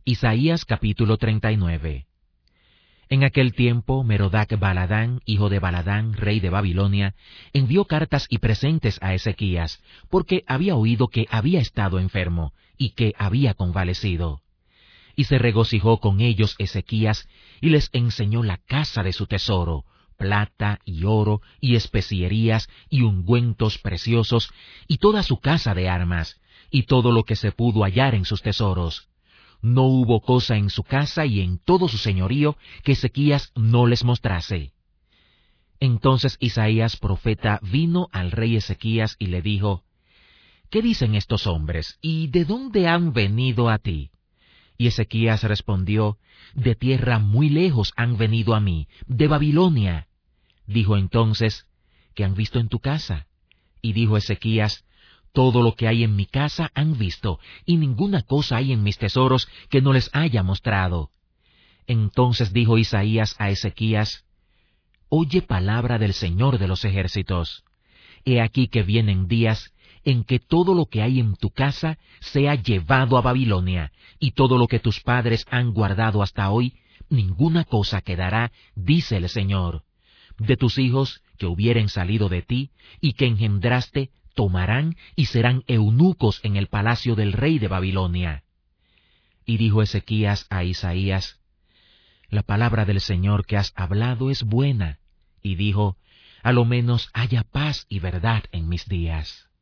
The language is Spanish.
Isaías capítulo 39. En aquel tiempo, Merodach Baladán, hijo de Baladán, rey de Babilonia, envió cartas y presentes a Ezequías, porque había oído que había estado enfermo, y que había convalecido. Y se regocijó con ellos Ezequías, y les enseñó la casa de su tesoro, plata y oro, y especierías, y ungüentos preciosos, y toda su casa de armas, y todo lo que se pudo hallar en sus tesoros. No hubo cosa en su casa y en todo su señorío que Ezequías no les mostrase. Entonces Isaías profeta vino al rey Ezequías y le dijo: ¿Qué dicen estos hombres, y de dónde han venido a ti? Y Ezequías respondió: De tierra muy lejos han venido a mí, de Babilonia. Dijo entonces: ¿Qué han visto en tu casa? Y dijo Ezequías: Todo lo que hay en mi casa han visto, y ninguna cosa hay en mis tesoros que no les haya mostrado. Entonces dijo Isaías a Ezequías: Oye palabra del Señor de los ejércitos. He aquí que vienen días en que todo lo que hay en tu casa sea llevado a Babilonia, y todo lo que tus padres han guardado hasta hoy, ninguna cosa quedará, dice el Señor. De tus hijos que hubieren salido de ti y que engendraste, tomarán y serán eunucos en el palacio del rey de Babilonia. Y dijo Ezequías a Isaías: La palabra del Señor que has hablado es buena. Y dijo: A lo menos haya paz y verdad en mis días.